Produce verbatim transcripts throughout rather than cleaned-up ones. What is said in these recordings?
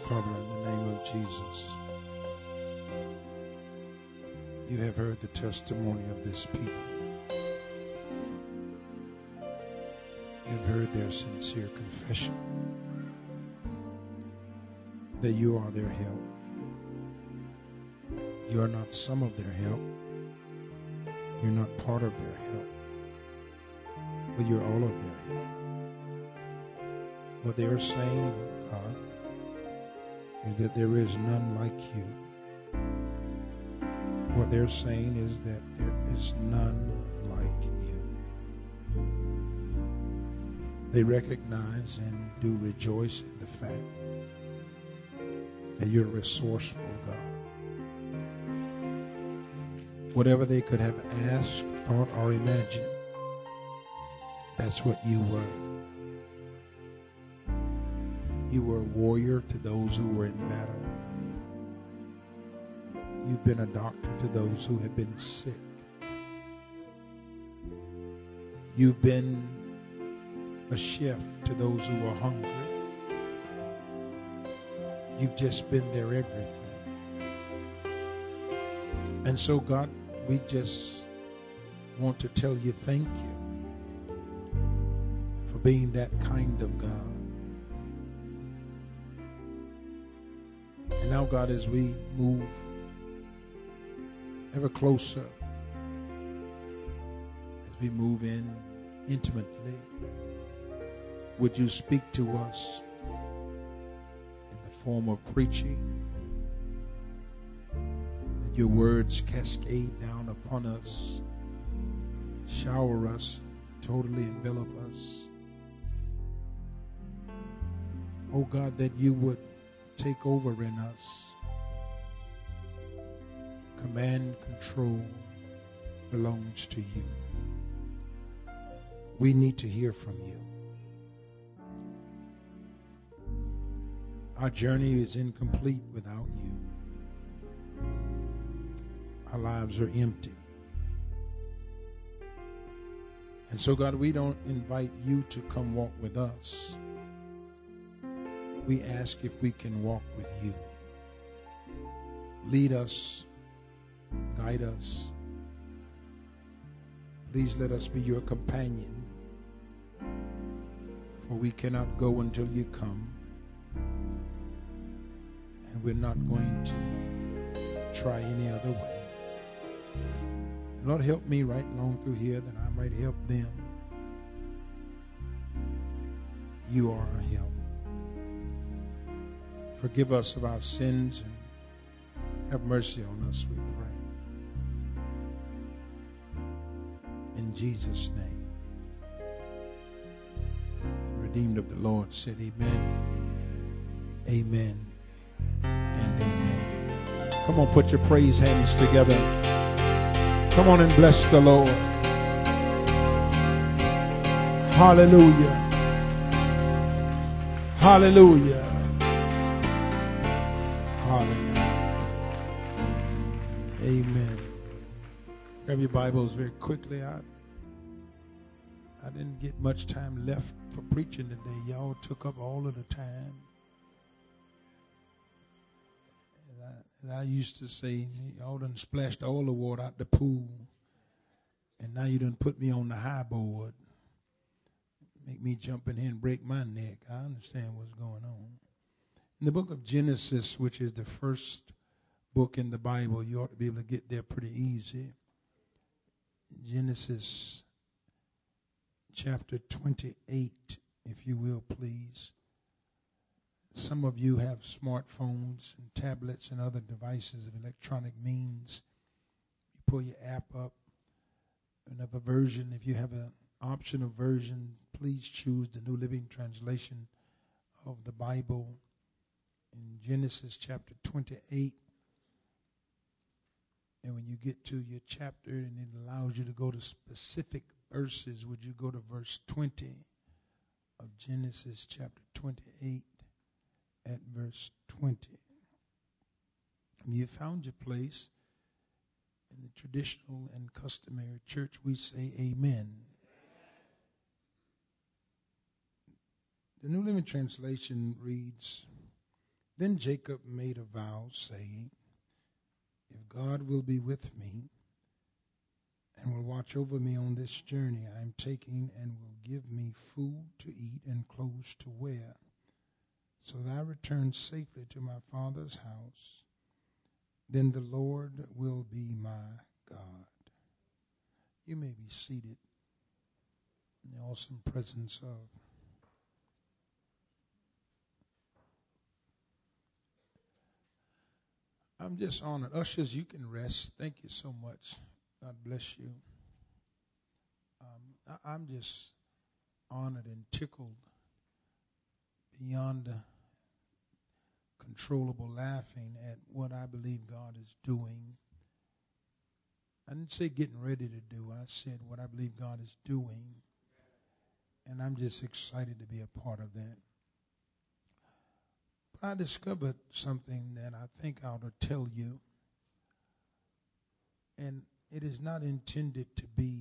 Father, in the name of Jesus, you have heard the testimony of this people. You have heard their sincere confession that you are their help. You are not some of their help. You're not part of their help, but you're all of their help. What they are saying, God, is that there is none like you. What they're saying is that there is none like you. They recognize and do rejoice in the fact that you're a resourceful God. Whatever they could have asked, thought, or imagined, that's what you were. You were a warrior to those who were in battle. You've been a doctor to those who have been sick. You've been a chef to those who are hungry. You've just been their everything. And so, God, we just want to tell you thank you for being that kind of God. And now, God, as we move ever closer, as we move in intimately, would you speak to us in the form of preaching? That your words cascade down upon us, shower us, totally envelop us. Oh God, that you would take over in us. Command, control belongs to you. We need to hear from you. Our journey is incomplete without you. Our lives are empty. And so, God, we don't invite you to come walk with us. We ask if we can walk with you. Lead us, guide us. Please let us be your companion, for we cannot go until you come. And we're not going to try any other way. Lord, help me right along through here that I might help them. You are our help. Forgive us of our sins and have mercy on us, we pray. In Jesus' name. The redeemed of the Lord said amen, amen, and amen. Come on, put your praise hands together. Come on and bless the Lord. Hallelujah. Hallelujah. Hallelujah. Amen. Grab your Bibles very quickly. I, I didn't get much time left for preaching today. Y'all took up all of the time. As I used to say, y'all done splashed all the water out the pool, and now you done put me on the high board. Make me jump in here and break my neck. I understand what's going on. In the book of Genesis, which is the first book in the Bible, you ought to be able to get there pretty easy. Genesis chapter twenty-eight, if you will, please. Some of you have smartphones and tablets and other devices of electronic means. You pull your app up, and have a version. If you have an optional version, please choose the New Living Translation of the Bible in Genesis chapter twenty-eight. And when you get to your chapter and it allows you to go to specific verses, would you go to verse twenty of Genesis chapter twenty-eight? At verse twenty. You found your place. In the traditional and customary church, we say amen. The New Living Translation reads, Then Jacob made a vow, saying, if God will be with me and will watch over me on this journey I am taking and will give me food to eat and clothes to wear, so that I return safely to my father's house, then the Lord will be my God. You may be seated in the awesome presence of I'm just honored. Ushers, you can rest. Thank you so much. God bless you. Um, I, I'm just honored and tickled beyond uh, controllable laughing at what I believe God is doing. I didn't say getting ready to do. I said what I believe God is doing. And I'm just excited to be a part of that. But I discovered something that I think I ought to tell you. And it is not intended to be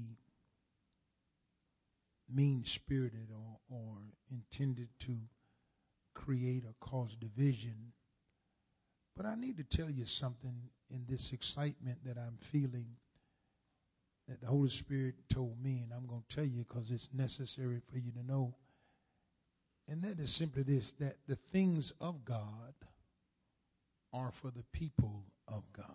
mean-spirited or, or intended to create or cause division. But I need to tell you something in this excitement that I'm feeling that the Holy Spirit told me, and I'm going to tell you because it's necessary for you to know. And that is simply this, that the things of God are for the people of God.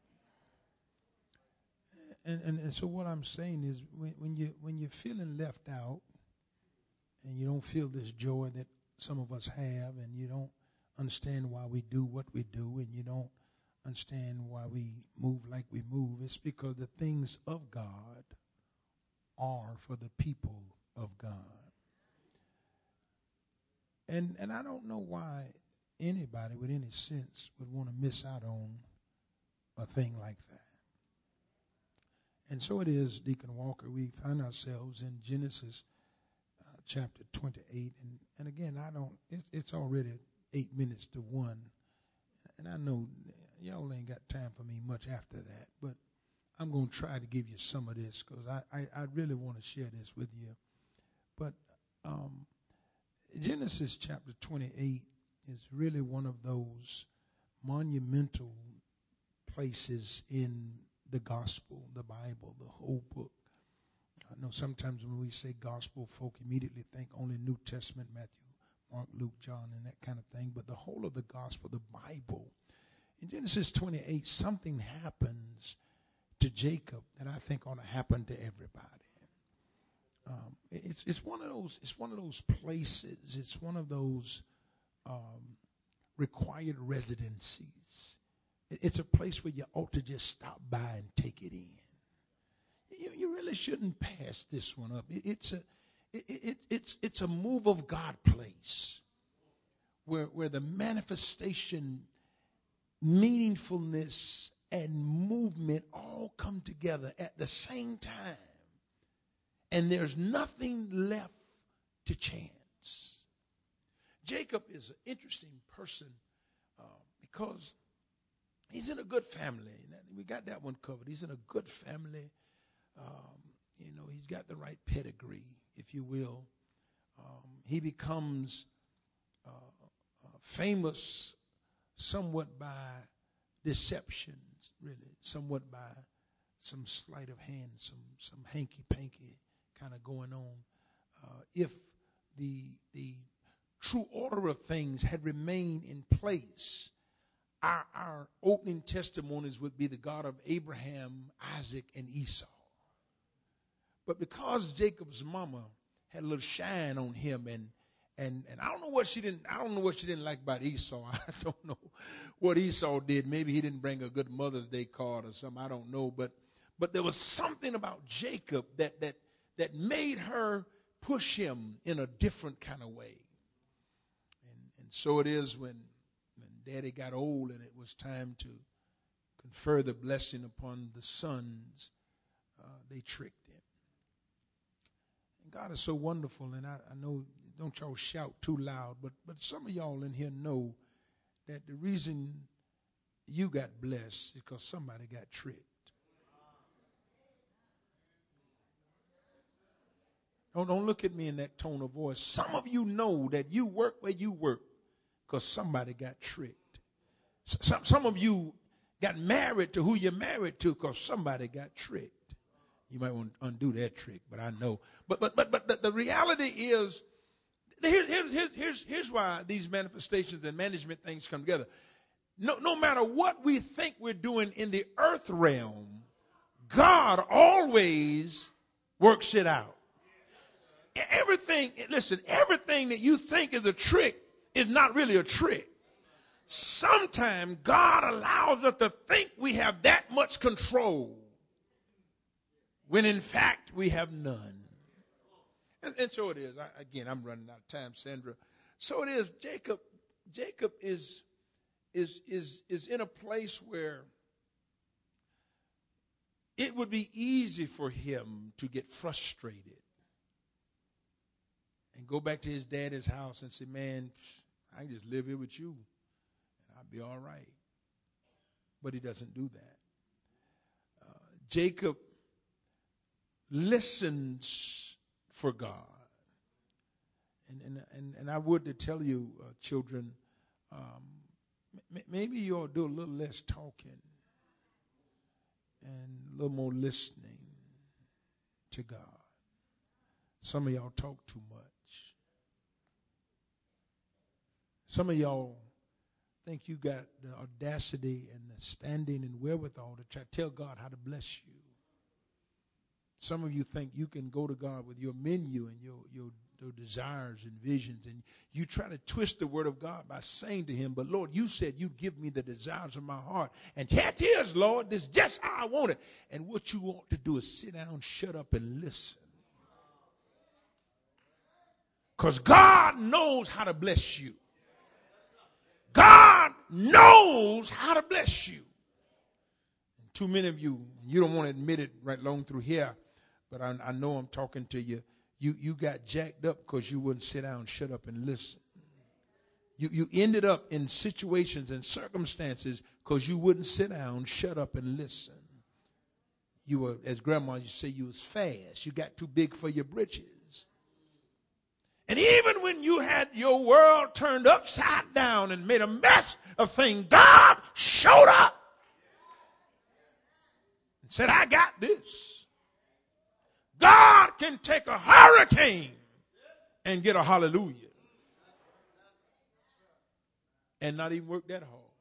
And, and, and so what I'm saying is when, when, you, when you're feeling left out and you don't feel this joy that some of us have, and you don't understand why we do what we do, and you don't understand why we move like we move, it's because the things of God are for the people of God. And and I don't know why anybody with any sense would want to miss out on a thing like that. And so it is, Deacon Walker, we find ourselves in Genesis uh, chapter twenty-eight. And, and again, I don't, it, it's already eight minutes to one. And I know y'all ain't got time for me much after that. But I'm going to try to give you some of this because I, I, I really want to share this with you. But um, Genesis chapter twenty-eight is really one of those monumental places in the gospel, the Bible, the whole book. I know sometimes when we say gospel, folk immediately think only New Testament, Matthew, Mark, Luke, John, and that kind of thing. But the whole of the gospel, the Bible, in Genesis twenty-eight, something happens to Jacob that I think ought to happen to everybody. Um, it's it's one of those it's one of those places. It's one of those um, required residencies. It's a place where you ought to just stop by and take it in. You, you really shouldn't pass this one up. It, it's a it, it, it's it's a move of God place where where the manifestation, meaningfulness, and movement all come together at the same time. And there's nothing left to chance. Jacob is an interesting person uh, because he's in a good family. We got that one covered. He's in a good family. Um, you know, he's got the right pedigree, if you will. Um, he becomes uh, uh, famous somewhat by deceptions, really, somewhat by some sleight of hand, some some hanky-panky kind of going on. Uh, if the the true order of things had remained in place, our, our opening testimonies would be the God of Abraham, Isaac, and Esau. But because Jacob's mama had a little shine on him, and and and I don't know what she didn't I don't know what she didn't like about Esau. I don't know what Esau did. Maybe he didn't bring a good Mother's Day card or something. I don't know. But but there was something about Jacob that that that made her push him in a different kind of way. And and so it is when when Daddy got old and it was time to confer the blessing upon the sons, uh, they tricked him. And God is so wonderful, and I, I know, don't y'all shout too loud, but but some of y'all in here know that the reason you got blessed is because somebody got tricked. Don't, don't look at me in that tone of voice. Some of you know that you work where you work because somebody got tricked. Some, some of you got married to who you're married to because somebody got tricked. You might want to undo that trick, but I know. But but but but the, the reality is, here, here, here, here's here's why these manifestations and management things come together. No, no matter what we think we're doing in the earth realm, God always works it out. Everything, listen, everything that you think is a trick is not really a trick. Sometimes God allows us to think we have that much control when in fact we have none. And, and so it is. I, again, I'm running out of time, Sandra. So it is. Jacob, Jacob is, is, is, is in a place where it would be easy for him to get frustrated and go back to his daddy's house and say, man, I can just live here with you and I'll be all right. But he doesn't do that. Uh, Jacob listens for God. And, and, and, and I would to tell you, uh, children, um, m- maybe you ought to do a little less talking and a little more listening to God. Some of y'all talk too much. Some of y'all think you got the audacity and the standing and wherewithal to try to tell God how to bless you. Some of you think you can go to God with your menu and your, your, your desires and visions, and you try to twist the word of God by saying to him, but Lord, you said you'd give me the desires of my heart. And here it is, Lord, this is just how I want it. And what you want to do is sit down, shut up, and listen. Because God knows how to bless you. God knows how to bless you. And too many of you, you don't want to admit it right long through here, but I, I know I'm talking to you. You you got jacked up because you wouldn't sit down, shut up, and listen. You you ended up in situations and circumstances because you wouldn't sit down, shut up, and listen. You were, as grandma used to say, you was fast. You got too big for your britches. And even when you had your world turned upside down and made a mess of things, God showed up and said, I got this. God can take a hurricane and get a hallelujah and not even work that hard.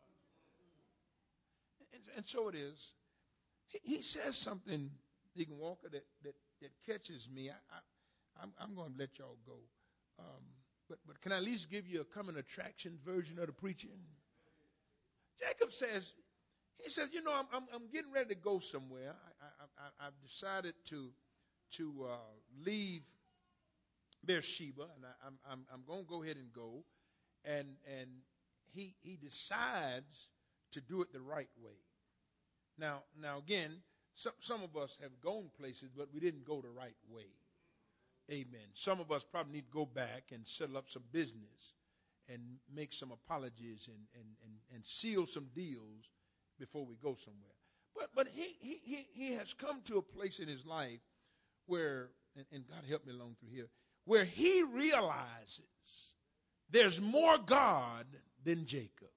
And, and so it is. He, he says something, Deacon Walker, that, that, that catches me. I, I, I'm, I'm going to let y'all go. Um, but, but can I at least give you a coming attraction version of the preaching? Jacob says, he says, you know, I'm, I'm, I'm getting ready to go somewhere. I, I, I, I've decided to, to uh, leave Beersheba, and I, I'm, I'm, I'm going to go ahead and go. And, and he, he decides to do it the right way. Now, now again, some, some of us have gone places, but we didn't go the right way. Amen. Some of us probably need to go back and settle up some business and make some apologies and, and, and, and seal some deals before we go somewhere. But but he he he, he has come to a place in his life where, and, and God help me along through here, where he realizes there's more God than Jacob.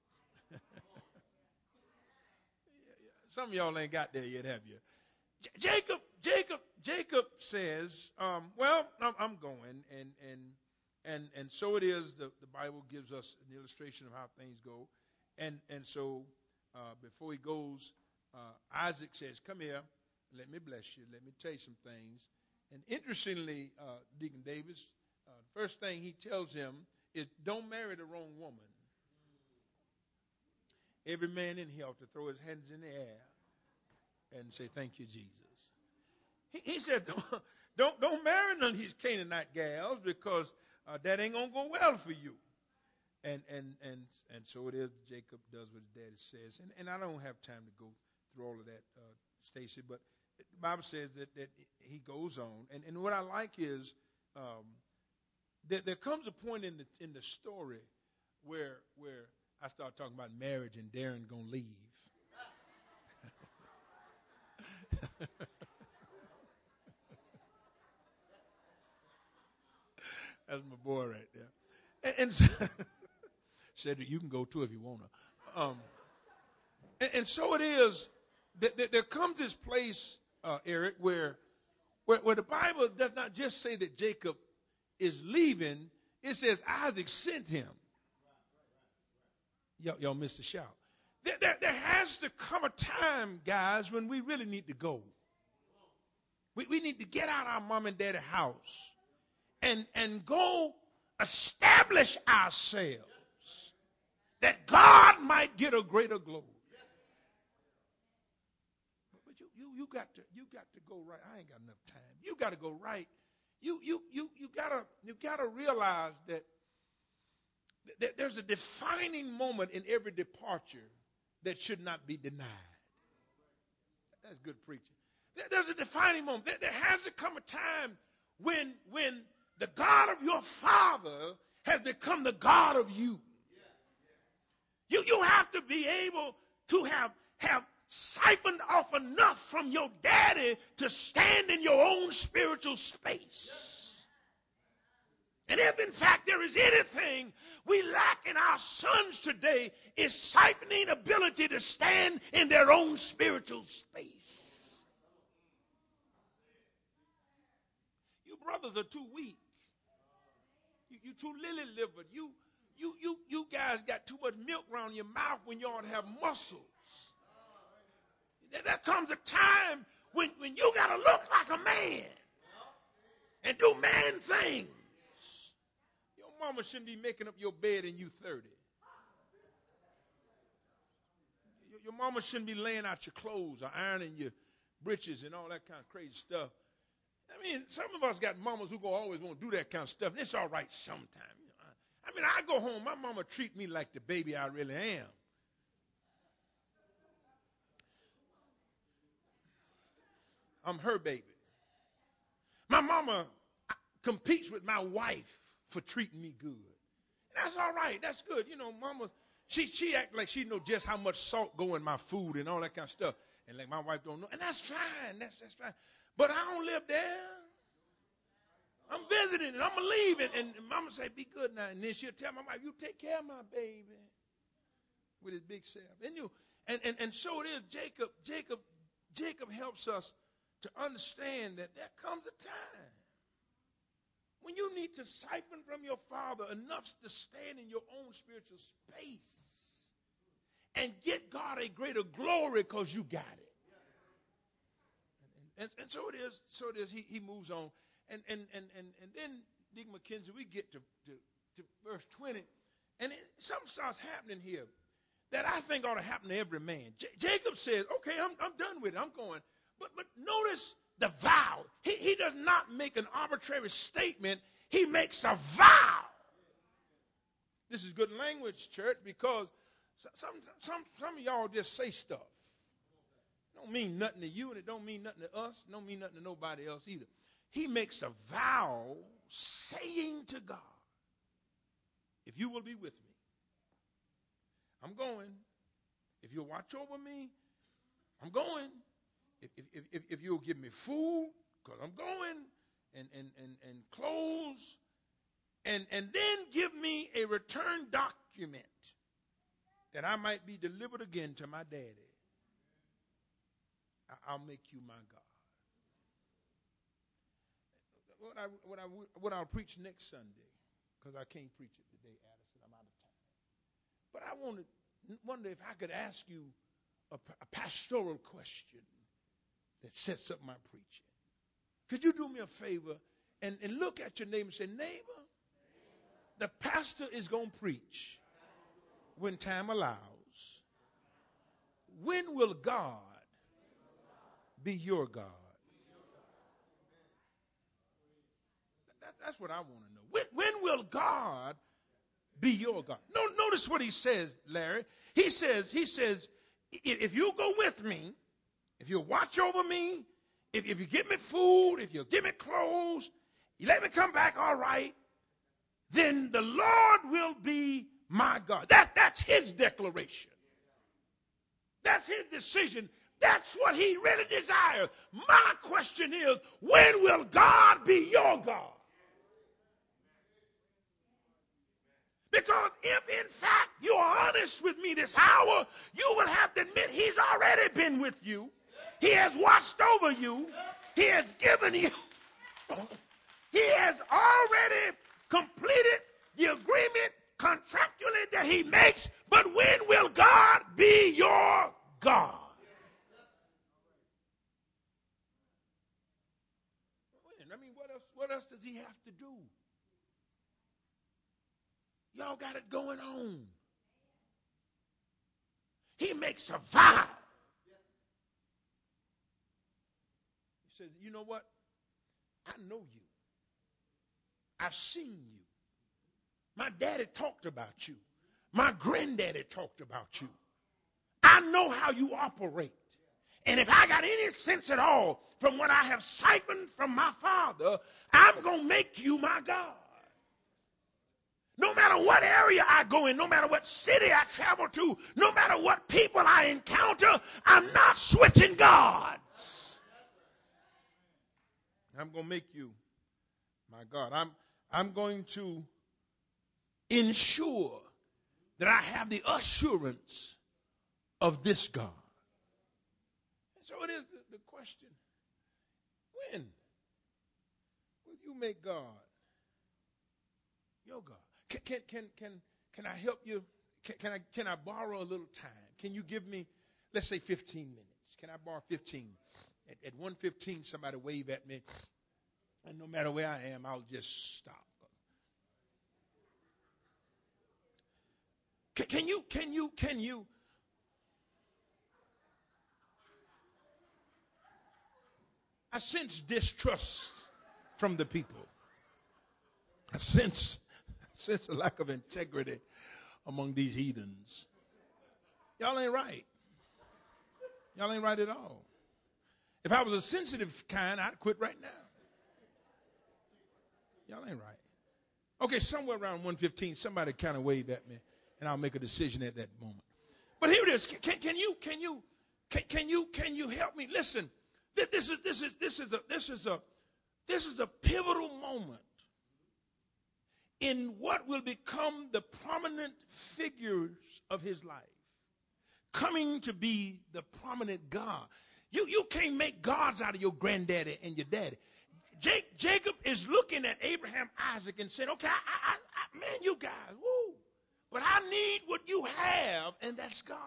Some of y'all ain't got there yet, have you? J- Jacob, Jacob, Jacob says, um, well, I'm, I'm going, and and and and so it is. The, the Bible gives us an illustration of how things go, and and so uh, before he goes, uh, Isaac says, "Come here, let me bless you. Let me tell you some things." And interestingly, uh, Deacon Davis, uh, the first thing he tells him is, "Don't marry the wrong woman." Every man in here ought to throw his hands in the air and say, "Thank you, Jesus." He, he said, don't, don't, don't marry none of these Canaanite gals because uh, that ain't going to go well for you. And and and and so it is. Jacob does what his daddy says. And, and I don't have time to go through all of that, uh, Stacy, but the Bible says that, that he goes on. And, and what I like is um, that there comes a point in the in the story where where I start talking about marriage and Darren going to leave. That's my boy right there. And, and, so, said that you can go too if you want to. Um, and, and so it is that, that there comes this place, uh, Eric, where, where where the Bible does not just say that Jacob is leaving. It says Isaac sent him. Y'all, y'all missed the shout. There, there, there has to come a time, guys, when we really need to go. We, we need to get out our mom and daddy house and, and go establish ourselves that God might get a greater glory. But you, you, you got to you got to go right. I ain't got enough time. You got to go right. You you you you gotta you gotta realize that, that there's a defining moment in every departure that should not be denied. That's good preaching. There, there's a defining moment. There, there has to come a time when when the God of your father has become the God of you. You you have to be able to have have siphoned off enough from your daddy to stand in your own spiritual space. And if in fact there is anything we lack in our sons today, is siphoning ability to stand in their own spiritual space. You brothers are too weak. You, you too lily-livered. You, you, you, you guys got too much milk around your mouth when you ought to have muscles. There comes a time when, when you got to look like a man and do man things. Your mama shouldn't be making up your bed and you thirty. Your, your mama shouldn't be laying out your clothes or ironing your britches and all that kind of crazy stuff. I mean, some of us got mamas who go always want to do that kind of stuff, and it's all right sometimes. I mean, I go home, my mama treat me like the baby I really am. I'm her baby. My mama competes with my wife for treating me good. And that's all right. That's good. You know, mama, she she act like she know just how much salt go in my food and all that kind of stuff. And like my wife don't know. And that's fine. That's that's fine. But I don't live there. I'm visiting and I'm going to leave. And, and mama say, be good now. And then she'll tell my wife, you take care of my baby. With his big self. And you and, and, and so it is, Jacob, Jacob, Jacob helps us to understand that there comes a time when you need to siphon from your father enough to stand in your own spiritual space and get God a greater glory because you got it. And, and, and so it is, so it is, he, he moves on. And and and and, and then, Dick McKenzie, we get to, to, to verse twenty, and it, something starts happening here that I think ought to happen to every man. J- Jacob says, okay, I'm, I'm done with it, I'm going. But, but notice the vow. He, he does not make an arbitrary statement. He makes a vow. This is good language, church, because some, some, some of y'all just say stuff. It don't mean nothing to you, and it don't mean nothing to us. It don't mean nothing to nobody else either. He makes a vow saying to God, if you will be with me, I'm going. If you'll watch over me, I'm going. If, if, if, if you'll give me food, because I'm going, and, and, and, and clothes, and, and then give me a return document that I might be delivered again to my daddy, I, I'll make you my God. What, I, what, I, what I'll preach next Sunday, because I can't preach it today, Addison, I'm out of time. But I wanted, wonder if I could ask you a, a pastoral question that sets up my preaching. Could you do me a favor and, and look at your neighbor and say, neighbor, the pastor is going to preach when time allows. When will God be your God? That, that's what I want to know. When, when will God be your God? No, notice what he says, Larry. He says, he says, if you go with me, if you watch over me, if, if you give me food, if you give me clothes, you let me come back all right, then the Lord will be my God. That, that's his declaration. That's his decision. That's what he really desires. My question is, when will God be your God? Because if in fact honest with me this hour, you will have to admit he's already been with you. He has watched over you. He has given you. He has already completed the agreement contractually that he makes. But when will God be your God? I mean, what else, what else does he have to do? Y'all got it going on. He makes a vow. He says, you know what? I know you. I've seen you. My daddy talked about you. My granddaddy talked about you. I know how you operate. And if I got any sense at all from what I have siphoned from my father, I'm going to make you my God. No matter what area I go in, no matter what city I travel to, no matter what people I encounter, I'm not switching gods. I'm going to make you my God. I'm, I'm going to ensure that I have the assurance of this God. And so it is the, the question, when will you make God your God? Can, can, can, can, can I help you? Can, can, I, can I borrow a little time? Can you give me, let's say, fifteen minutes? Can I borrow fifteen? At, at one fifteen, somebody wave at me, and no matter where I am, I'll just stop. Can, can you, can you, can you? I sense distrust from the people. I sense, I sense a lack of integrity among these heathens. Y'all ain't right. Y'all ain't right at all. If I was a sensitive kind, I'd quit right now. Y'all ain't right. Okay, somewhere around one fifteen, somebody kind of wave at me, and I'll make a decision at that moment. But here it is. Can, can you, can you, can, can you, can you help me? Listen, this is, this is, this is a, this is a, this is a pivotal moment in what will become the prominent figures of his life, coming to be the prominent God. You, you can't make gods out of your granddaddy and your daddy. Jake, Jacob is looking at Abraham, Isaac, and saying, okay, I, I, I, man, you guys, woo, but I need what you have, and that's God.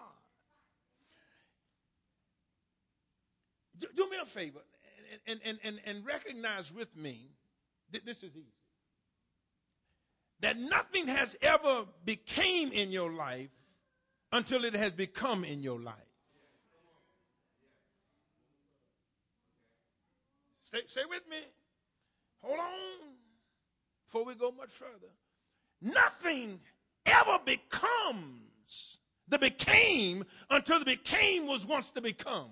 Do, do me a favor and, and, and, and recognize with me that this is easy. That nothing has ever became in your life until it has become in your life. Stay, stay with me. Hold on before we go much further. Nothing ever becomes the became until the became was once to become.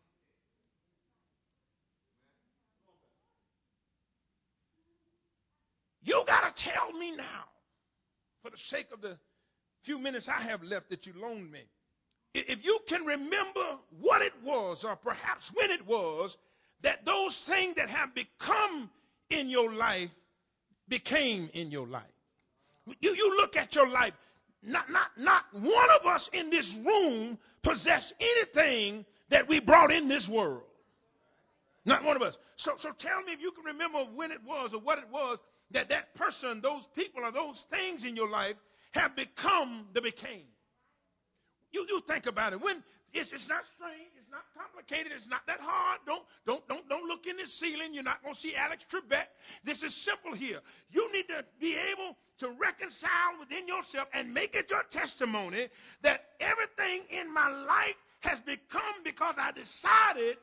You got to tell me now, for the sake of the few minutes I have left that you loaned me, if you can remember what it was, or perhaps when it was, that those things that have become in your life became in your life. You, you look at your life, not, not, not one of us in this room possess anything that we brought in this world. Not one of us. So, so tell me if you can remember when it was or what it was that that person, those people, or those things in your life have become the became. You, you think about it. When it's, it's not strange, it's not complicated, it's not that hard. Don't, don't, don't, don't look in the ceiling. You're not going to see Alex Trebek. This is simple here. You need to be able to reconcile within yourself and make it your testimony that everything in my life has become because I decided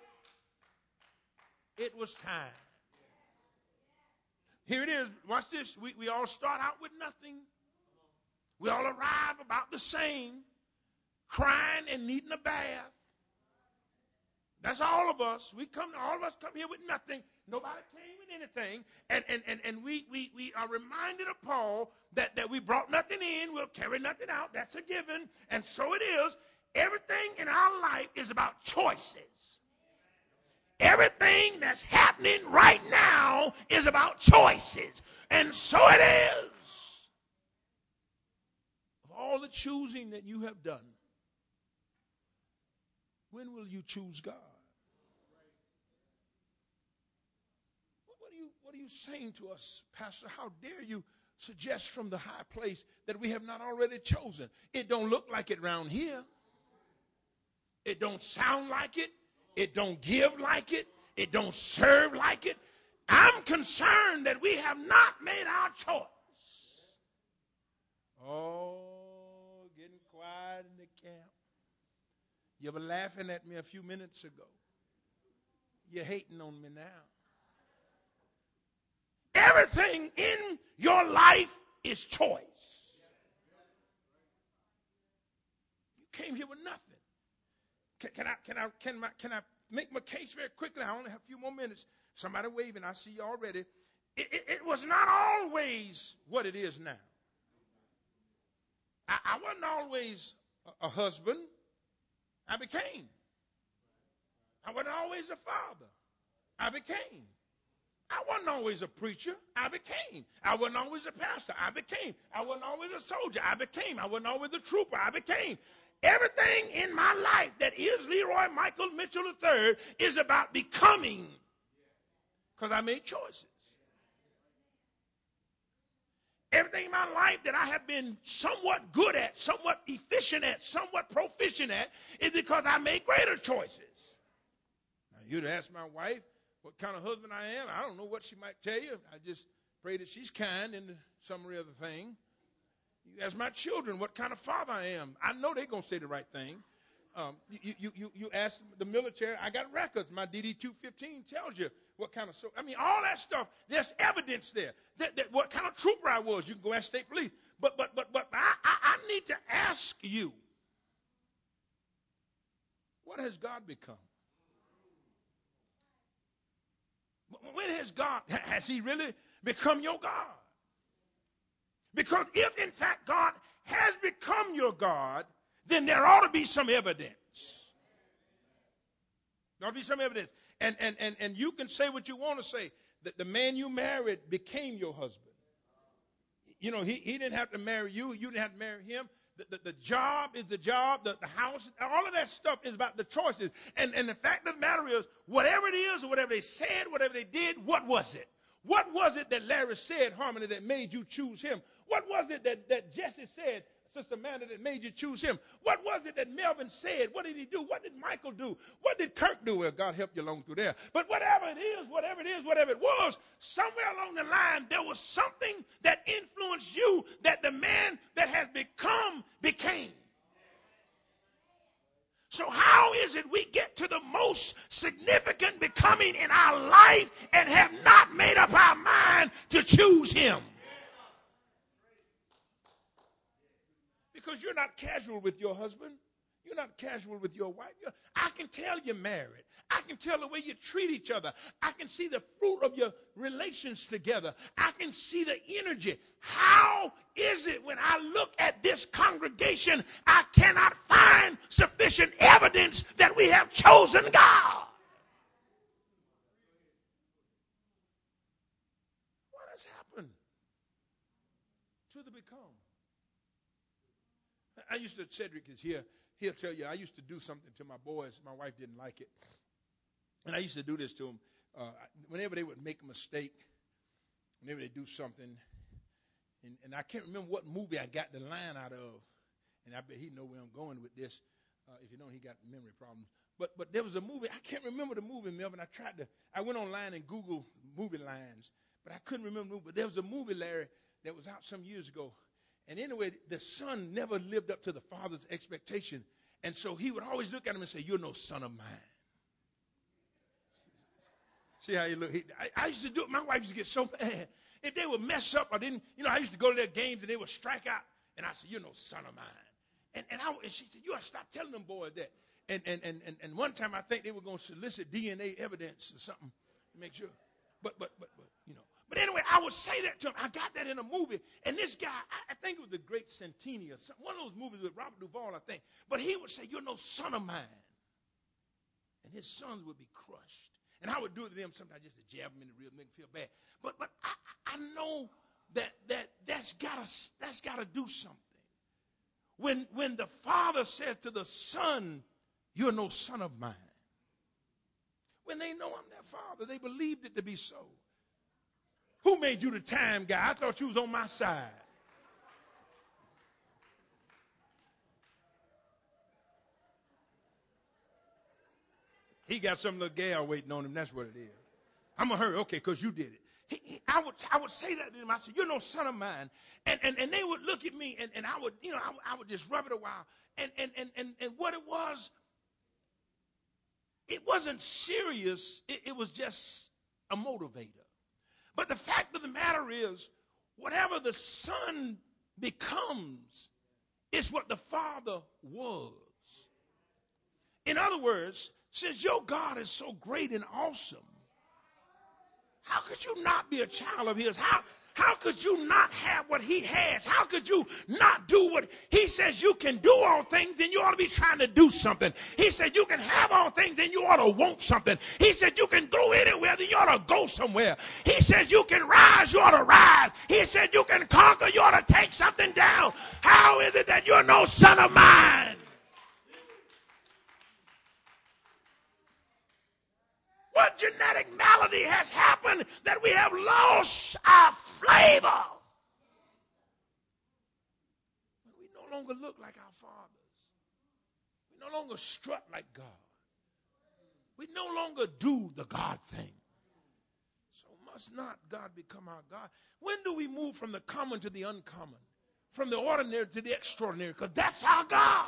it was time. Here it is. Watch this. We, we all start out with nothing. We all arrive about the same, crying and needing a bath. That's all of us. We come, all of us come here with nothing. Nobody came with anything. And, and, and, and we, we, we are reminded of Paul that, that we brought nothing in. We'll carry nothing out. That's a given. And so it is. Everything in our life is about choices. Everything that's happening right now is about choices. And so it is. Of all the choosing that you have done, when will you choose God? What are you, what are you saying to us, Pastor? How dare you suggest from the high place that we have not already chosen? It don't look like it around here. It don't sound like it. It don't give like it. It don't serve like it. I'm concerned that we have not made our choice. Oh, getting quiet in the camp. You were laughing at me a few minutes ago. You're hating on me now. Everything in your life is choice. You came here with nothing. Can, can I can I can my can I make my case very quickly? I only have a few more minutes. Somebody waving. I see you already. It, it, it was not always what it is now. I, I wasn't always a, a husband. I became. I wasn't always a father. I became. I wasn't always a preacher. I became. I wasn't always a pastor. I became. I wasn't always a soldier. I became. I wasn't always a trooper. I became. Everything in my life that is Leroy Michael Mitchell the third is about becoming, because I made choices. Everything in my life that I have been somewhat good at, somewhat efficient at, somewhat proficient at, is because I made greater choices. Now, you'd ask my wife what kind of husband I am. I don't know what she might tell you. I just pray that she's kind in the summary of the thing. You ask my children what kind of father I am. I know they're going to say the right thing. Um, you, you, you, you ask the military. I got records. My D D two fifteen tells you what kind of, so, I mean, all that stuff, there's evidence there. That, that what kind of trooper I was. You can go ask state police. But, but, but, but I, I, I need to ask you, what has God become? When has God, has he really become your God? Because if, in fact, God has become your God, then there ought to be some evidence. There ought to be some evidence. And, and, and, and you can say what you want to say, that the man you married became your husband. You know, he, he didn't have to marry you. You didn't have to marry him. The, the, the job is the job. The, the house, all of that stuff is about the choices. And, and the fact of the matter is, whatever it is, or whatever they said, whatever they did, what was it? What was it that Larry said, Harmony, that made you choose him? What was it that, that Jesse said, Sister Amanda, that made you choose him? What was it that Melvin said? What did he do? What did Michael do? What did Kirk do? Well, God help you along through there. But whatever it is, whatever it is, whatever it was, somewhere along the line, there was something that influenced you that the man that has become became. So how is it we get to the most significant becoming in our life and have not made up our mind to choose him? Because you're not casual with your husband. You're not casual with your wife. You're, I can tell you're married. I can tell the way you treat each other. I can see the fruit of your relations together. I can see the energy. How is it when I look at this congregation, I cannot find sufficient evidence that we have chosen God? What has happened to the become? I used to, Cedric is here, he'll tell you, I used to do something to my boys. My wife didn't like it. And I used to do this to them. Uh, whenever they would make a mistake, whenever they do something, and, and I can't remember what movie I got the line out of, and I bet he know where I'm going with this. Uh, if you don't, he got memory problems. But but there was a movie, I can't remember the movie, Melvin. I tried to, I went online and Googled movie lines, but I couldn't remember the movie. But there was a movie, Larry, that was out some years ago. And anyway, the son never lived up to the father's expectation. And so he would always look at him and say, "You're no son of mine." See how you look? He, I, I used to do it. My wife used to get so mad. If they would mess up or didn't, you know, I used to go to their games and they would strike out. And I said, "You're no son of mine." And, and, I, and she said, "You ought to stop telling them boys that." And, and, and, and, and one time I think they were going to solicit D N A evidence or something to make sure. But, but, but, but, you know. But anyway, I would say that to him. I got that in a movie. And this guy, I, I think it was The Great Santini or something, one of those movies with Robert Duvall, I think. But he would say, "You're no son of mine." And his sons would be crushed. And I would do it to them sometimes just to jab them in the rib, make them feel bad. But but I, I know that that that's gotta that's gotta do something. when, when the father says to the son, you're no son of mine. When they know I'm their father, they believed it to be so. Who made you the time guy? I thought you was on my side. He got some little gal waiting on him. That's what it is. I'm going to hurry. Okay, because you did it. He, he, I, would, I would say that to him. I said, you're no son of mine. And, and, and they would look at me, and, and I would, you know, I, I would just rub it a while. And, and, and, and, and what it was, it wasn't serious. It, it was just a motivator. But the fact of the matter is, whatever the son becomes is what the father was. In other words, since your God is so great and awesome, how could you not be a child of his? How, how could you not have what he has? How could you not do what he says you can do all things? Then you ought to be trying to do something. He said you can have all things, then you ought to want something. He said you can go anywhere, then you ought to go somewhere. He says you can rise, you ought to rise. He said you can conquer, you ought to take something down. How is it that you're no son of mine? What genetic malady has happened that we have lost our flavor? We no longer look like our fathers. We no longer strut like God. We no longer do the God thing. So must not God become our God? When do we move from the common to the uncommon? From the ordinary to the extraordinary? Because that's our God.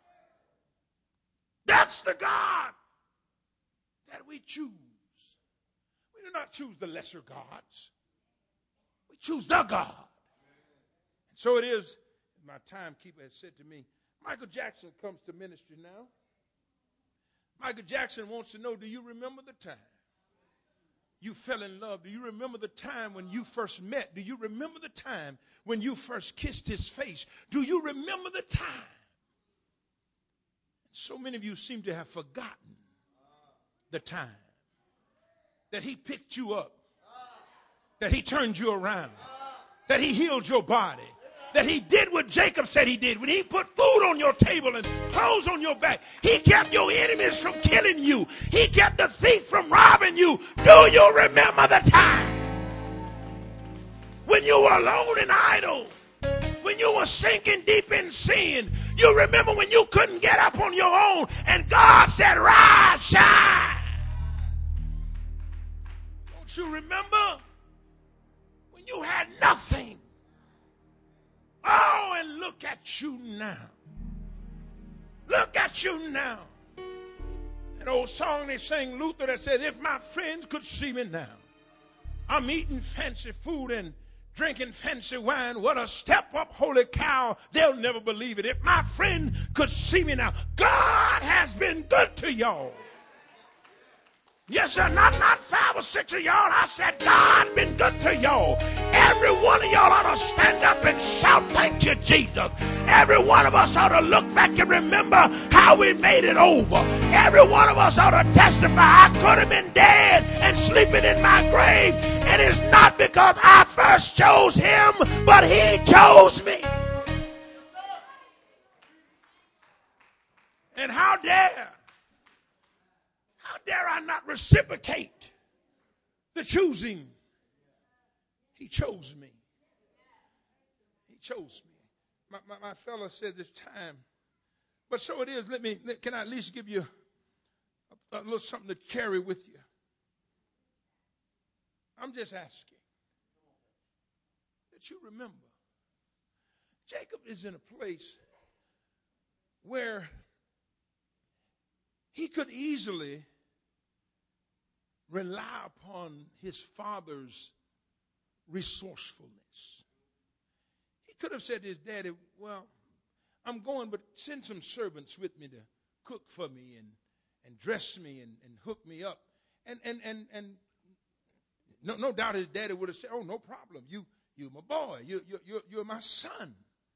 That's the God that we choose. We do not choose the lesser gods. We choose the God. And so it is, my timekeeper has said to me, Michael Jackson comes to ministry now. Michael Jackson wants to know, do you remember the time you fell in love? Do you remember the time when you first met? Do you remember the time when you first kissed his face? Do you remember the time? So many of you seem to have forgotten the time that he picked you up, that he turned you around, that he healed your body, that he did what Jacob said he did. When he put food on your table and clothes on your back, he kept your enemies from killing you. He kept the thief from robbing you. Do you remember the time when you were alone and idle? When you were sinking deep in sin? You remember when you couldn't get up on your own and God said, rise, shine? Don't you remember when you had nothing? Oh, and look at you now. Look at you now. That old song they sang, Luther, that said, if my friends could see me now, I'm eating fancy food and drinking fancy wine. What a step up, holy cow. They'll never believe it. If my friend could see me now. God has been good to y'all. Yes, sir. Not, not five or six of y'all. I said God been good to y'all. Every one of y'all ought to stand up and shout, thank you, Jesus. Every one of us ought to look back and remember how we made it over. Every one of us ought to testify, I could have been dead and sleeping in my grave. And it's not because I first chose him, but he chose me. And how dare, how dare I not reciprocate the choosing? He chose me. He chose me. My, my, my fellow said this time, but so it is. Let me, let, can I at least give you a, a little something to carry with you? I'm just asking that you remember. Jacob is in a place where he could easily rely upon his father's resourcefulness. He could have said to his daddy, well, I'm going, but send some servants with me to cook for me and, and dress me and, and hook me up. And and and and no, no doubt his daddy would have said, oh, no problem. You you're my boy. You, you, you're, you're my son.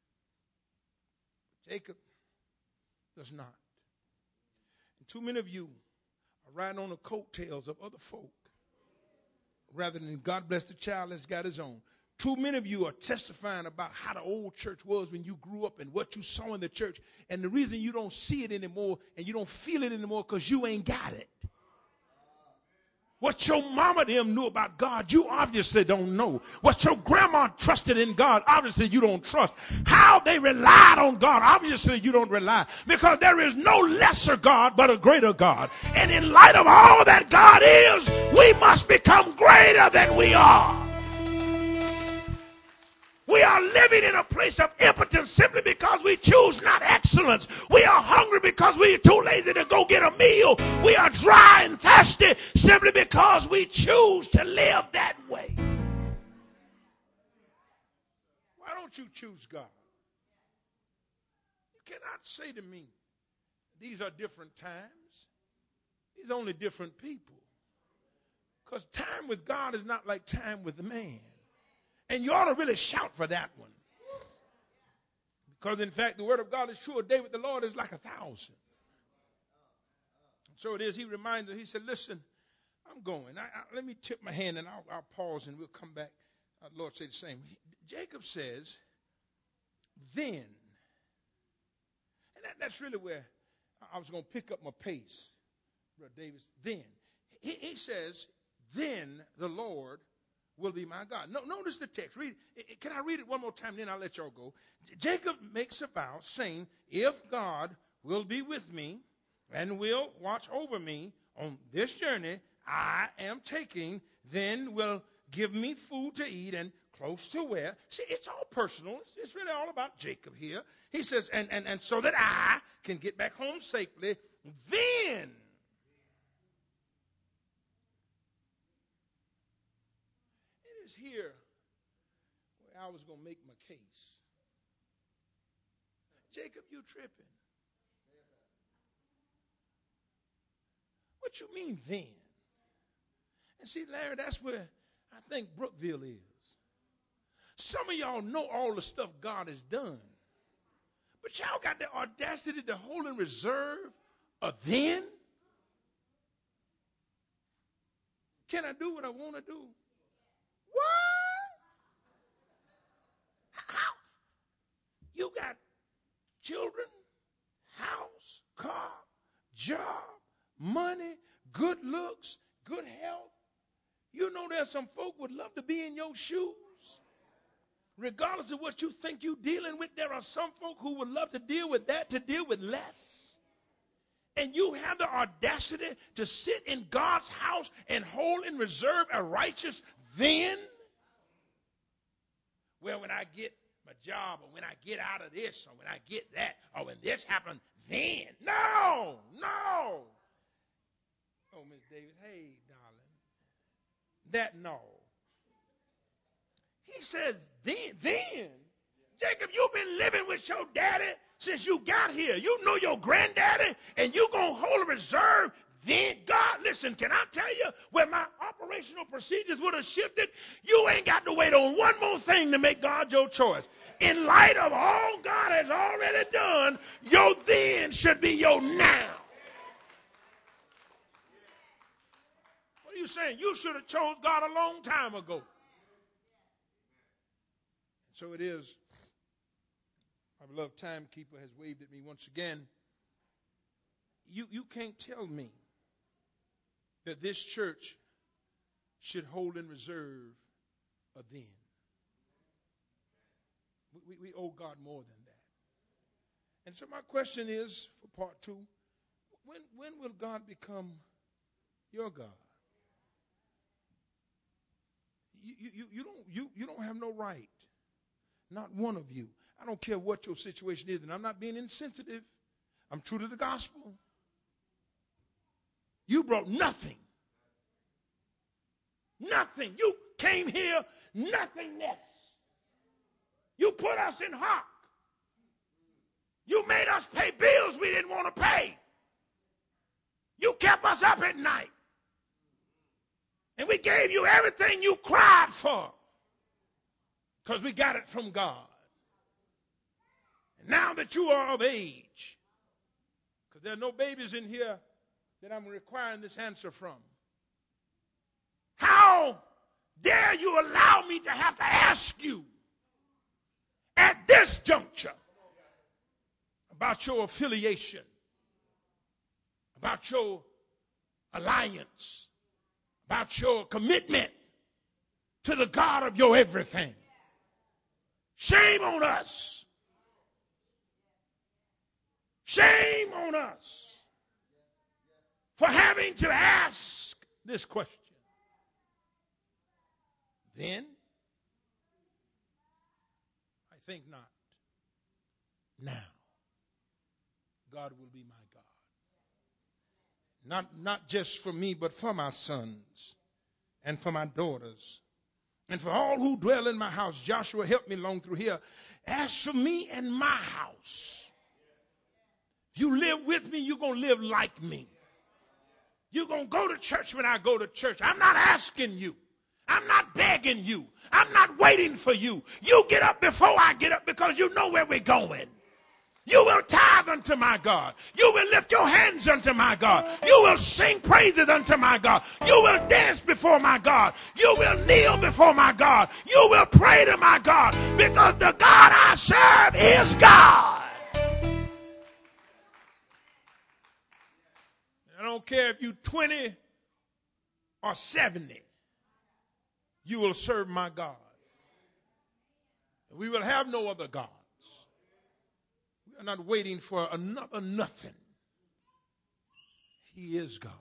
Jacob does not. And too many of you are riding on the coattails of other folk rather than God bless the child that's got his own. Too many of you are testifying about how the old church was when you grew up and what you saw in the church. And the reason you don't see it anymore and you don't feel it anymore because you ain't got it. What your mama them knew about God, you obviously don't know. What your grandma trusted in God, obviously you don't trust. How they relied on God, obviously you don't rely. Because there is no lesser God but a greater God. And in light of all that God is, we must become greater than we are. We are living in a place of impotence simply because we choose not excellence. We are hungry because we are too lazy to go get a meal. We are dry and thirsty simply because we choose to live that way. Why don't you choose God? You cannot say to me, these are different times. These are only different people. Because time with God is not like time with man. And you ought to really shout for that one. Because, in fact, the word of God is true. A day with the Lord is like a thousand. So it is. He reminds us, he said, listen, I'm going. I, I, let me tip my hand and I'll, I'll pause and we'll come back. Uh, Lord say the same. He, Jacob says, then. And that, that's really where I was going to pick up my pace, Brother Davis. Then. He, he says, then the Lord will be my God. No, notice the text. Read. Can I read it one more time? Then I'll let y'all go. Jacob makes a vow saying, if God will be with me and will watch over me on this journey I am taking, then will give me food to eat and clothes to wear. See, it's all personal. It's, it's really all about Jacob here. He says, and, and, and so that I can get back home safely, then here where I was going to make my case. Jacob, you tripping. What you mean then? And see, Larry, that's where I think Brookville is. Some of y'all know all the stuff God has done. But y'all got the audacity to hold in reserve a then? Can I do what I want to do? What? How? You got children, house, car, job, money, good looks, good health. You know there's some folk would love to be in your shoes. Regardless of what you think you're dealing with, there are some folk who would love to deal with that, to deal with less. And you have the audacity to sit in God's house and hold in reserve a righteous then? Well, when I get my job, or when I get out of this, or when I get that, or when this happens, then. No, no. Oh, Miss Davis, hey, darling. That no. He says, then, then. Jacob, you've been living with your daddy since you got here. You know your granddaddy, and you going to hold a reserve. Then, God, listen, can I tell you where my operational procedures would have shifted? You ain't got to wait on one more thing to make God your choice. In light of all God has already done, your then should be your now. What are you saying? You should have chose God a long time ago. So it is. My beloved timekeeper has waved at me once again. You, you can't tell me that this church should hold in reserve a then. We, we, we owe God more than that. And so my question is, for part two, when, when will God become your God? You, you, you, don't, you, you don't have no right, not one of you. I don't care what your situation is, and I'm not being insensitive. I'm true to the gospel. You brought nothing. Nothing. You came here nothingness. You put us in hock. You made us pay bills we didn't want to pay. You kept us up at night. And we gave you everything you cried for because we got it from God. And now that you are of age, because there are no babies in here that I'm requiring this answer from, how dare you allow me to have to ask you at this juncture about your affiliation, about your alliance, about your commitment to the God of your everything. Shame on us. Shame on us for having to ask this question. Then, I think not. Now, God will be my God. Not, not just for me, but for my sons and for my daughters and for all who dwell in my house. Joshua, help me along through here. As for me and my house, if you live with me, you're going to live like me. You're going to go to church when I go to church. I'm not asking you. I'm not begging you. I'm not waiting for you. You get up before I get up because you know where we're going. You will tithe unto my God. You will lift your hands unto my God. You will sing praises unto my God. You will dance before my God. You will kneel before my God. You will pray to my God, because the God I serve is God. I don't care if you're twenty or seventy. You will serve my God. We will have no other gods. We are not waiting for another nothing. He is God.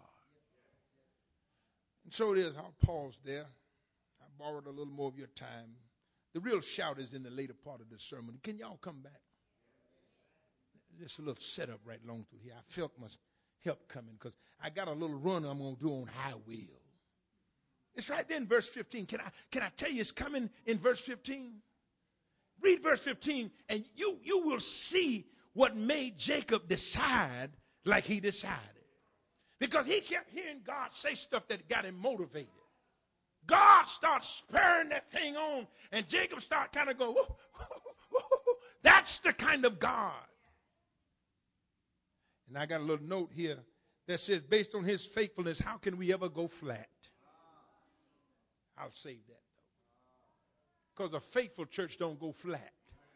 And so it is. I'll pause there. I borrowed a little more of your time. The real shout is in the later part of the sermon. Can y'all come back? Just a little setup right along through here. I felt my help coming because I got a little run I'm going to do on high wheel. It's right there in verse fifteen. Can I, can I tell you it's coming in verse fifteen? Read verse fifteen and you, you will see what made Jacob decide like he decided. Because he kept hearing God say stuff that got him motivated. God starts spurring that thing on, and Jacob started kind of going, whoa, whoa, whoa. That's the kind of God. And I got a little note here that says, based on his faithfulness, how can we ever go flat? I'll save that, though. Because a faithful church don't go flat.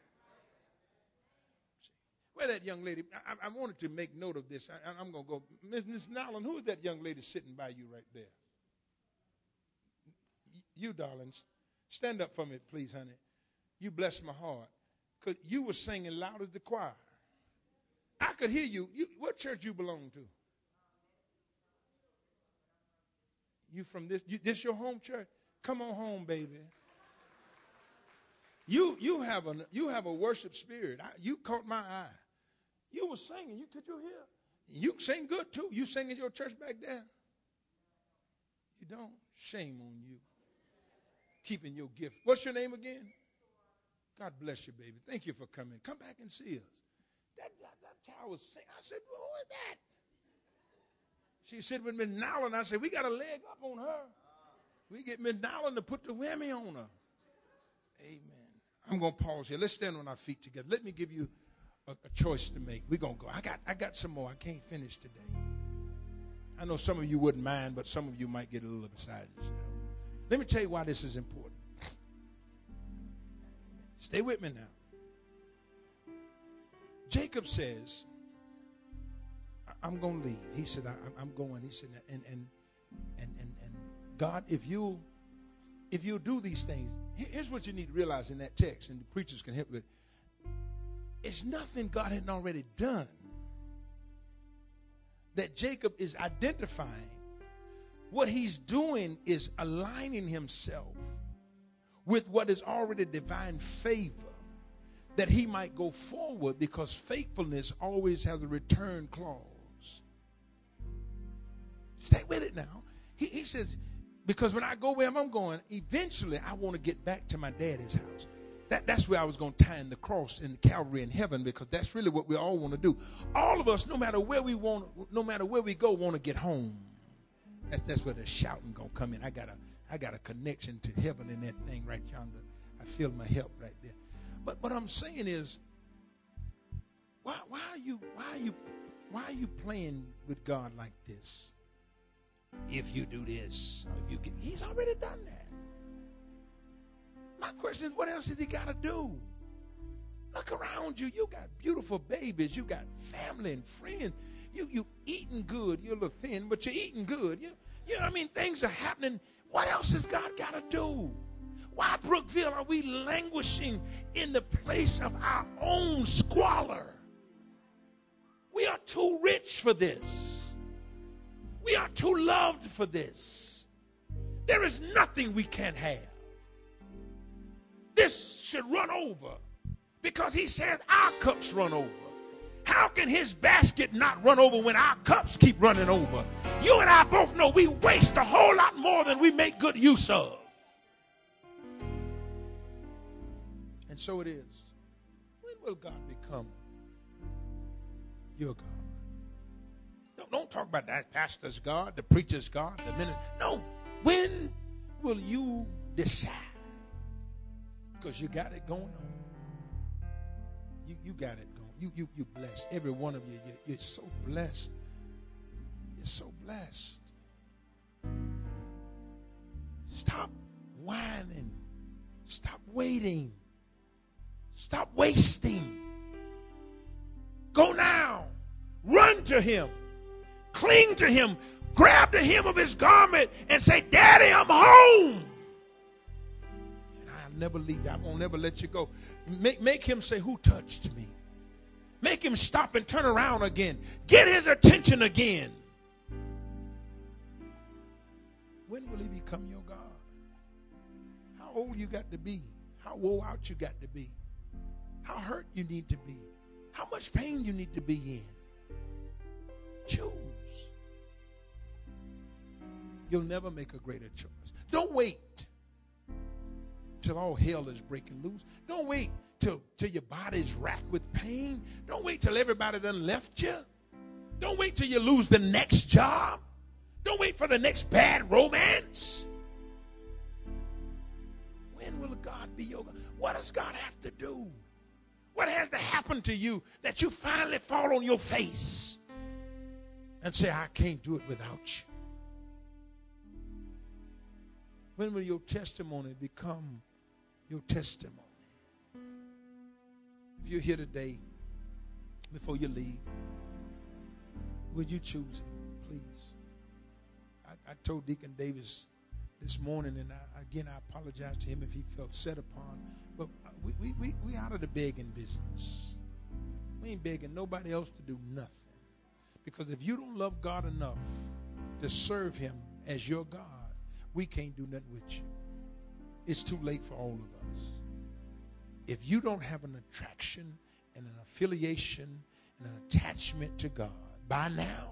Where that young lady, I, I wanted to make note of this. I, I'm going to go. Miss Nowlin, who is that young lady sitting by you right there? You, darlings, stand up for me, please, honey. You bless my heart. Because you were singing loud as the choir. I could hear you. you. What church you belong to? You from this? You, this your home church? Come on home, baby. You you have a you have a worship spirit. I, you caught my eye. You were singing. You could you hear? You sing good too. You sing in your church back there. You don't. Shame on you. Keeping your gift. What's your name again? God bless you, baby. Thank you for coming. Come back and see us. That, that, that child was singing. I said, well, who is that? She said with Miss Nowlin. I said, we got a leg up on her. We get Miss Nowlin to put the whammy on her. Amen. I'm going to pause here. Let's stand on our feet together. Let me give you a, a choice to make. We're going to go. I got, I got some more. I can't finish today. I know some of you wouldn't mind, but some of you might get a little beside yourself. Let me tell you why this is important. Stay with me now. Jacob says, I'm going to leave. He said, I, I'm going. He said, and, and, and, and, and God, if you if you do these things, here's what you need to realize in that text, and the preachers can help with. It's nothing God hadn't already done. That Jacob is identifying. What he's doing is aligning himself with what is already divine favor, that he might go forward, because faithfulness always has a return clause. Stay with it now. He, he says, because when I go where I'm going, eventually I want to get back to my daddy's house. That, that's where I was going to tie in the cross in the Calvary in heaven, because that's really what we all want to do. All of us, no matter where we want, no matter where we go, want to get home. That's that's where the shouting gonna come in. I got a I got a connection to heaven in that thing right yonder. I feel my help right there. But what I'm saying is, why why are you why are you why are you playing with God like this? If you do this, or if you get, he's already done that. My question is, what else has he got to do? Look around you. You got beautiful babies. You got family and friends. You you eating good. You're a little thin, but you're eating good. You, you know what I mean? Things are happening. What else has God got to do? Why, Brookville, are we languishing in the place of our own squalor? We are too rich for this. We are too loved for this. There is nothing we can't have. This should run over because he said our cups run over. How can his basket not run over when our cups keep running over? You and I both know we waste a whole lot more than we make good use of. And so it is. When will God become your God? No, don't talk about that pastor's God, the preacher's God, the minister. No. When will you decide? Because you got it going on. You you got it going. You you you blessed. Every one of you, you're, you're so blessed. You're so blessed. Stop whining. Stop waiting. Stop wasting. Go now. Run to him. Cling to him. Grab the hem of his garment and say, Daddy, I'm home. And I'll never leave you. I won't never let you go. Make, make him say, who touched me? Make him stop and turn around again. Get his attention again. When will he become your God? How old you got to be? How wore out you got to be? How hurt you need to be? How much pain you need to be in? Choose. You'll never make a greater choice. Don't wait till all hell is breaking loose. Don't wait till, till your body's racked with pain. Don't wait till everybody done left you. Don't wait till you lose the next job. Don't wait for the next bad romance. When will God be your God? What does God have to do? What has to happen to you that you finally fall on your face and say, I can't do it without you? When will your testimony become your testimony? If you're here today, before you leave, would you choose him, please? I, I told Deacon Davis this morning, and I, again, I apologize to him if he felt set upon, but we, we, we, we out of the begging business. We ain't begging nobody else to do nothing. Because if you don't love God enough to serve him as your God, we can't do nothing with you. It's too late for all of us. If you don't have an attraction and an affiliation and an attachment to God by now,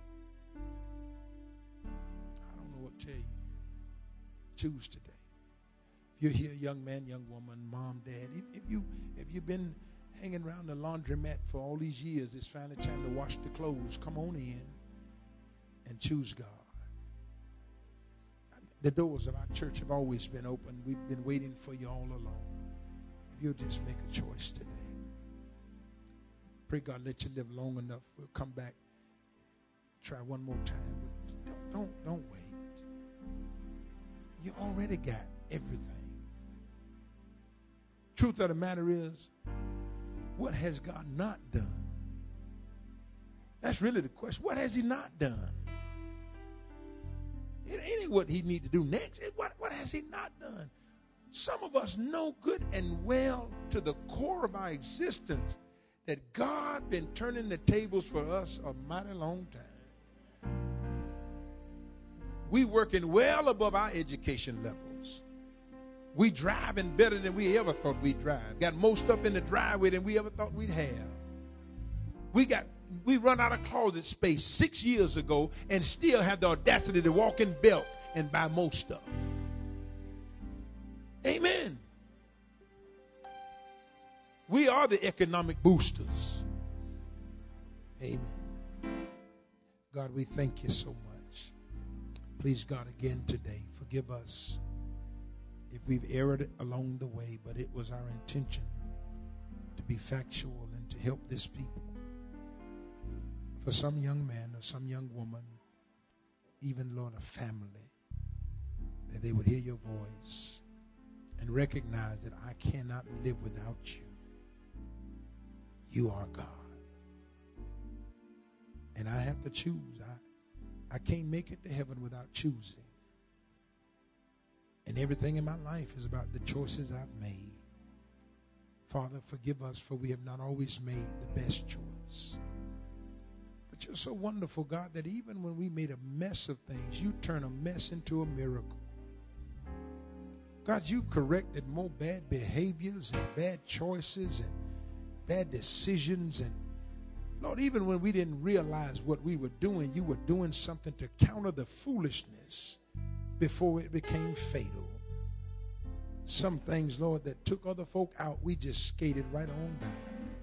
I don't know what to tell you. Choose today. If you're here, young man, young woman, mom, dad, if, if you if you've been hanging around the laundromat for all these years, it's finally time to wash the clothes. Come on in and choose God. The doors of our church have always been open. We've been waiting for you all along. If you'll just make a choice today. Pray God let you live long enough. We'll come back, try one more time. Don't, don't, don't wait. You already got everything. Truth of the matter is, what has God not done? That's really the question. What has he not done? It ain't what he need to do next. It, what, what has he not done? Some of us know good and well to the core of our existence that God been turning the tables for us a mighty long time. We working well above our education levels. We driving better than we ever thought we'd drive. Got more stuff in the driveway than we ever thought we'd have. We got we run out of closet space six years ago and still have the audacity to walk in Belk and buy more stuff. Amen. We are the economic boosters. Amen. God, we thank you so much. Please, God, again today, forgive us if we've erred along the way, but it was our intention to be factual and to help this people. For some young man or some young woman, even, Lord, a family, that they would hear your voice and recognize that I cannot live without you. You are God. And I have to choose. I, I can't make it to heaven without choosing. And everything in my life is about the choices I've made. Father, forgive us, for we have not always made the best choice. But you're so wonderful, God, that even when we made a mess of things, you turn a mess into a miracle. God, you've corrected more bad behaviors and bad choices and bad decisions. And Lord, even when we didn't realize what we were doing, you were doing something to counter the foolishness before it became fatal. Some things, Lord, that took other folk out, we just skated right on by.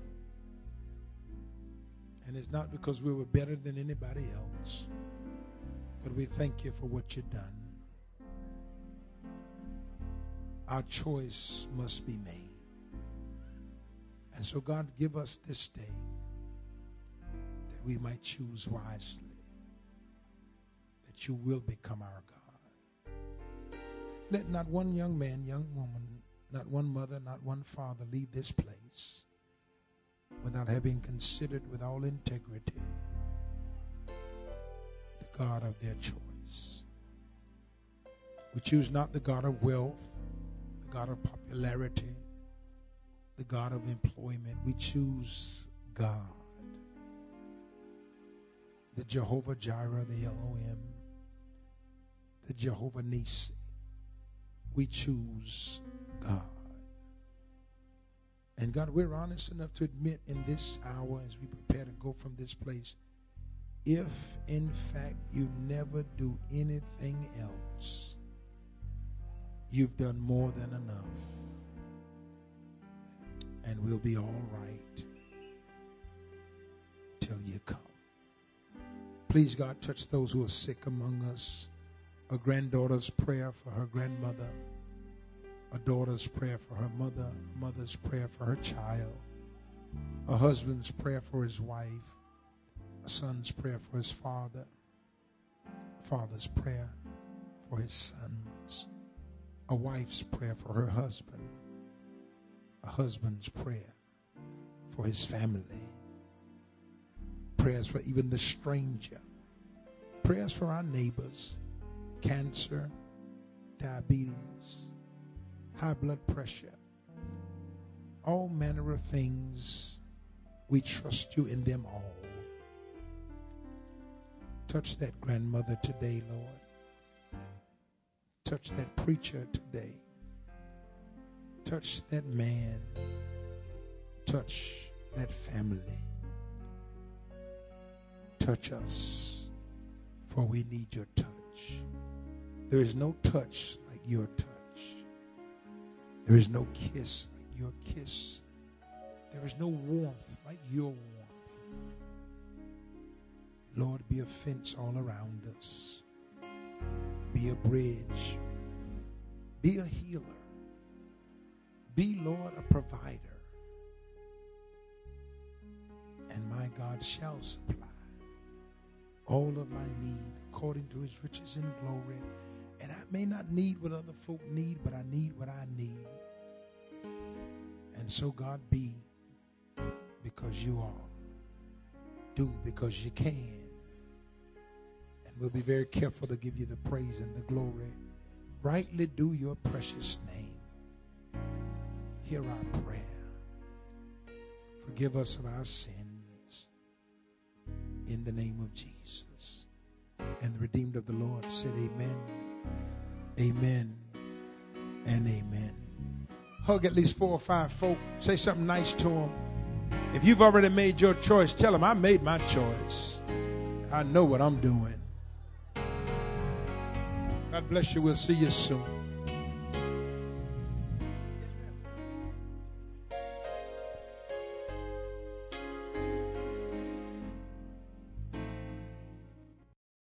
And it's not because we were better than anybody else, but we thank you for what you've done. Our choice must be made. And so, God, give us this day that we might choose wisely, that you will become our God. Let not one young man, young woman, not one mother, not one father leave this place without having considered with all integrity the God of their choice. We choose not the God of wealth, the God of popularity, the God of employment. We choose God, the Jehovah Jireh, the Elohim, the Jehovah Nisi. We choose God. And God, we're honest enough to admit in this hour as we prepare to go from this place, if in fact you never do anything else, you've done more than enough. And we'll be all right till you come. Please, God, touch those who are sick among us. A granddaughter's prayer for her grandmother. A daughter's prayer for her mother. A mother's prayer for her child. A husband's prayer for his wife. A son's prayer for his father. A father's prayer for his sons. A wife's prayer for her husband. A husband's prayer for his family. Prayers for even the stranger. Prayers for our neighbors. Cancer, diabetes, high blood pressure, all manner of things. We trust you in them all. Touch that grandmother today, Lord. Touch that preacher today. Touch that man. Touch that family. Touch us, for we need your touch. There is no touch like your touch. There is no kiss like your kiss. There is no warmth like your warmth. Lord, be a fence all around us. Be a bridge. Be a healer. Be, Lord, a provider. And my God shall supply all of my need according to his riches in glory. And I may not need what other folk need, but I need what I need. And so, God, be because you are. Do because you can. And we'll be very careful to give you the praise and the glory. Rightly do your precious name. Hear our prayer. Forgive us of our sins. In the name of Jesus. And the redeemed of the Lord said amen. Amen and amen. Hug at least four or five folk. Say something nice to them. If you've already made your choice, tell them I made my choice. I know what I'm doing. God bless you. We'll see you soon.